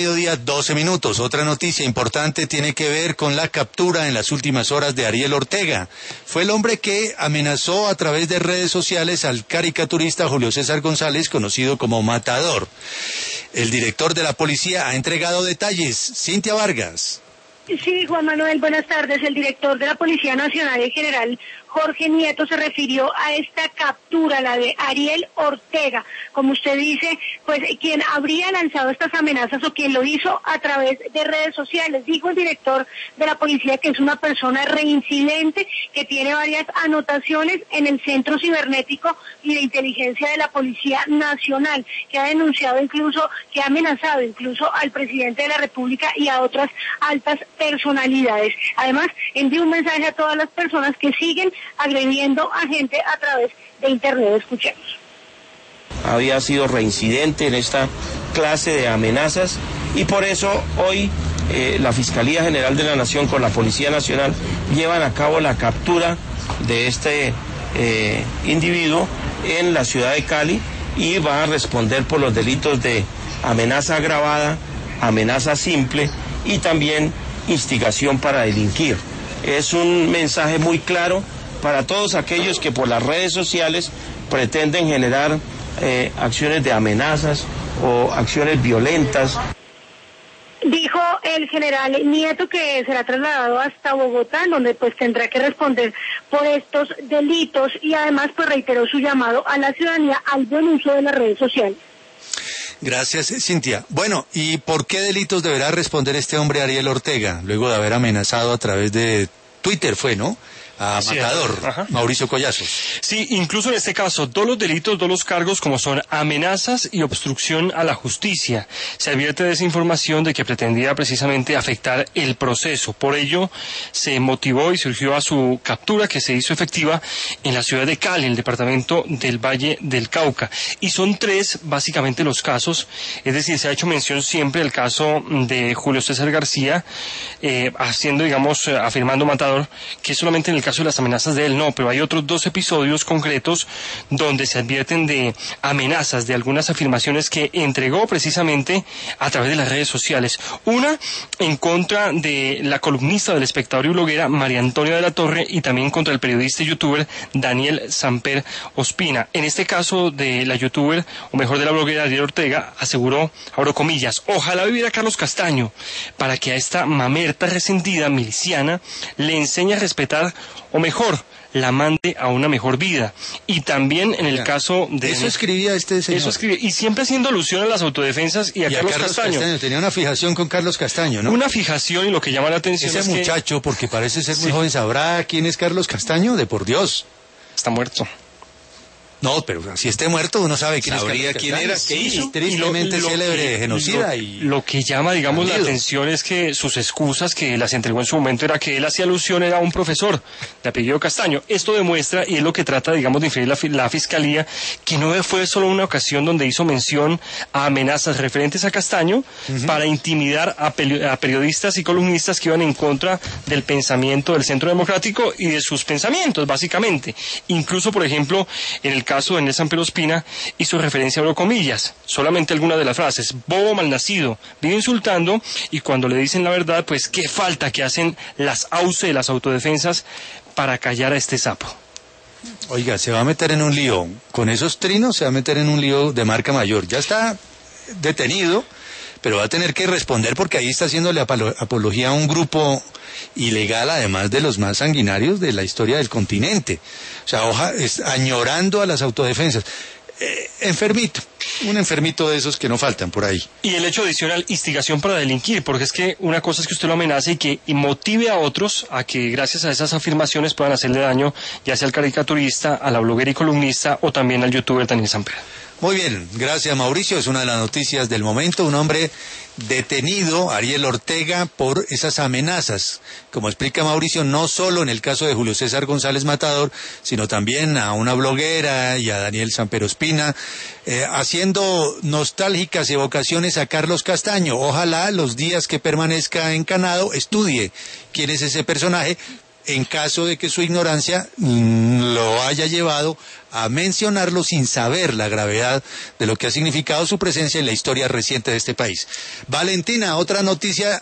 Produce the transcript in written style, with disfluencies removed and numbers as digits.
Mediodía, 12 minutos. Otra noticia importante tiene que ver con la captura en las últimas horas de Ariel Ortega. Fue el hombre que amenazó a través de redes sociales al caricaturista Julio César González, conocido como Matador. El director de la policía ha entregado detalles. Cintia Vargas. Sí, Juan Manuel, buenas tardes. El director de la Policía Nacional, el general Jorge Nieto, se refirió a esta captura, la de Ariel Ortega. Como usted dice, pues quien habría lanzado estas amenazas o quien lo hizo a través de redes sociales. Dijo el director de la policía que es una persona reincidente, que tiene varias anotaciones en el Centro Cibernético y de Inteligencia de la Policía Nacional, que ha denunciado incluso, que ha amenazado incluso al presidente de la República y a otras altas personalidades. Además, envió un mensaje a todas las personas que siguen agrediendo a gente a través de Internet. Escuchemos. Había sido reincidente en esta clase de amenazas y por eso hoy la Fiscalía General de la Nación con la Policía Nacional llevan a cabo la captura de este individuo en la ciudad de Cali y va a responder por los delitos de amenaza agravada, amenaza simple y también instigación para delinquir. Es un mensaje muy claro para todos aquellos que por las redes sociales pretenden generar acciones de amenazas o acciones violentas. Dijo el general Nieto que será trasladado hasta Bogotá, donde pues tendrá que responder por estos delitos y además pues reiteró su llamado a la ciudadanía al buen uso de las redes sociales. Gracias, Cintia. Bueno, ¿y por qué delitos deberá responder este hombre Ariel Ortega, luego de haber amenazado a través de Twitter, ¿no? A Matador, Mauricio Collazos. Sí, incluso en este caso, todos los delitos, todos los cargos como son amenazas y obstrucción a la justicia. Se advierte de esa información de que pretendía precisamente afectar el proceso. Por ello, se motivó y surgió a su captura que se hizo efectiva en la ciudad de Cali, en el departamento del Valle del Cauca. Y son tres, básicamente, los casos. Es decir, se ha hecho mención siempre del caso de Julio César García, afirmando Matador, que solamente en el caso de las amenazas de él no, pero hay otros dos episodios concretos donde se advierten de amenazas, de algunas afirmaciones que entregó precisamente a través de las redes sociales. Una en contra de la columnista del Espectador y bloguera María Antonia de la Torre y también contra el periodista y youtuber Daniel Samper Ospina. En este caso de la youtuber, o mejor de la bloguera Ariel Ortega, aseguró, abro comillas, ojalá viviera Carlos Castaño para que a esta mamerta resentida miliciana le enseñe a respetar o mejor, la mande a una mejor vida. Y también en el caso de... Eso escribía este señor. Eso escribía, y siempre haciendo alusión a las autodefensas y a Carlos Castaño. Tenía una fijación con Carlos Castaño, ¿no? Una fijación, y lo que llama la atención ese es muchacho, porque parece ser muy joven, ¿sabrá quién es Carlos Castaño? De por Dios. Está muerto. No, pero si esté muerto uno sabe quién sabría quién era, qué hizo. Tristemente célebre genocida. Lo que llama, digamos, la atención es que sus excusas que las entregó en su momento era que él hacía alusión era un profesor de apellido Castaño. Esto demuestra, y es lo que trata, digamos, de inferir la Fiscalía, que no fue solo una ocasión donde hizo mención a amenazas referentes a Castaño para intimidar a periodistas y columnistas que iban en contra del pensamiento del Centro Democrático y de sus pensamientos, básicamente. Incluso, por ejemplo, en el caso de Daniel Samper Ospina, hizo referencia, abro comillas, solamente algunas de las frases, bobo malnacido, vive insultando, y cuando le dicen la verdad, pues qué falta que hacen las AUCE de las autodefensas para callar a este sapo. Oiga, se va a meter en un lío, con esos trinos se va a meter en un lío de marca mayor, ya está detenido, pero va a tener que responder porque ahí está haciéndole apología a un grupo ilegal, además de los más sanguinarios de la historia del continente. O sea, añorando a las autodefensas. Un enfermito de esos que no faltan por ahí. Y el hecho adicional, instigación para delinquir, porque es que una cosa es que usted lo amenace y motive a otros a que gracias a esas afirmaciones puedan hacerle daño, ya sea al caricaturista, a la bloguera y columnista o también al youtuber Daniel Samper. Muy bien, gracias Mauricio, es una de las noticias del momento, un hombre detenido, Ariel Ortega, por esas amenazas, como explica Mauricio, no solo en el caso de Julio César González Matador, sino también a una bloguera y a Daniel Samper Ospina, haciendo nostálgicas evocaciones a Carlos Castaño. Ojalá los días que permanezca encanado estudie quién es ese personaje, en caso de que su ignorancia lo haya llevado a mencionarlo sin saber la gravedad de lo que ha significado su presencia en la historia reciente de este país. Valentina, otra noticia